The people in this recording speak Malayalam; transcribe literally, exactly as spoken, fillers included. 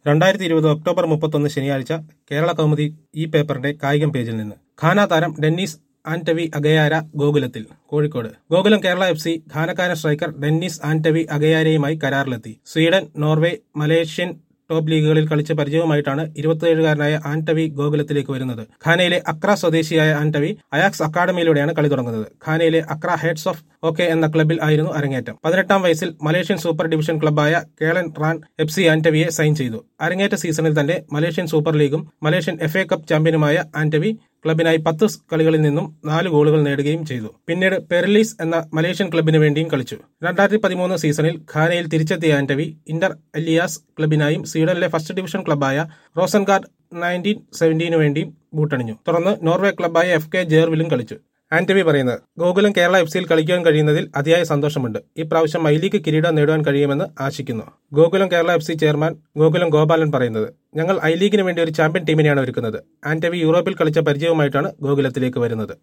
രണ്ടായിരത്തി ഇരുപത് ഒക്ടോബർ മുപ്പത്തൊന്ന് ശനിയാഴ്ച കേരള കൗമുദി ഈ പേപ്പറിന്റെ കായികം പേജിൽ നിന്ന് ഘാന താരം Dennis ആന്റവി അഗയാര ഗോകുലത്തിൽ. Kozhikode Gokulam Kerala F C ഘാനക്കാരൻ striker Dennis ആന്റവി അഗയാരയുമായി കരാറിലെത്തി. Sweden, Norway, Malaysian top ലീഗുകളിൽ കളിച്ച് പരിചയവുമായിട്ടാണ് ഇരുപത്തിയേഴുകാരനായ ആന്റവി ഗോകുലത്തിലേക്ക് വരുന്നത്. ഘാനയിലെ അക്ര സ്വദേശിയായ ആന്റവി അയാക്സ് അക്കാഡമിയിലൂടെയാണ് കളി തുടങ്ങുന്നത്. ഘാനയിലെ അക്ര ഹെഡ്സ് ഓഫ് ഓക്കെ എന്ന ക്ലബിൽ ആയിരുന്നു അരങ്ങേറ്റം. പതിനെട്ടാം വയസ്സിൽ മലേഷ്യൻ സൂപ്പർ ഡിവിഷൻ ക്ലബ്ബായ കേളൻ റാൻ എഫ് സി ആന്റവിയെ സൈൻ ചെയ്തു. അരങ്ങേറ്റ സീസണിൽ തന്നെ മലേഷ്യൻ സൂപ്പർ ലീഗും മലേഷ്യൻ എഫ് എ കപ്പ് ചാമ്പ്യനുമായ ആന്റവി ക്ലബിനായി പത്ത് കളികളിൽ നിന്നും നാല് ഗോളുകൾ നേടുകയും ചെയ്തു. പിന്നീട് പെർലീസ് എന്ന മലേഷ്യൻ ക്ലബിന് വേണ്ടിയും കളിച്ചു. രണ്ടായിരത്തി പതിമൂന്ന് സീസണിൽ ഘാനയിൽ തിരിച്ചെത്തിയ ആന്റവി ഇന്റർ അലിയാസ് ക്ലബിനായും സ്വീഡനിലെ ഫസ്റ്റ് ഡിവിഷൻ ക്ലബ്ബായ റോസൻഗാർഡ് നയൻറ്റീൻ സെവന്റീനു വേണ്ടിയും ബൂട്ടണിഞ്ഞു. തുടർന്ന് നോർവേ ക്ലബ്ബായ എഫ് കെ ജേർവിലും കളിച്ചു. ആന്റവി പറയുന്നത്, ഗോകുലം കേരള എഫ് സിയിൽ കളിക്കാൻ കഴിയുന്നതിൽ അതിയായ സന്തോഷമുണ്ട്. ഇപ്രാവശ്യം ഐ ലീഗ് കിരീടം നേടുവാൻ കഴിയുമെന്ന് ആശിക്കുന്നു. Gokulam Kerala F C chairman Gokulam Gopalan പറയുന്നത്, ഞങ്ങൾ ഐ ലീഗിന് വേണ്ടി ഒരു ചാമ്പ്യൻ ടീമിനെയാണ് ഒരുക്കുന്നത്. ആന്റവി യൂറോപ്പിൽ കളിച്ച പരിചയവുമായിട്ടാണ് ഗോകുലത്തിലേക്ക് വരുന്നത്.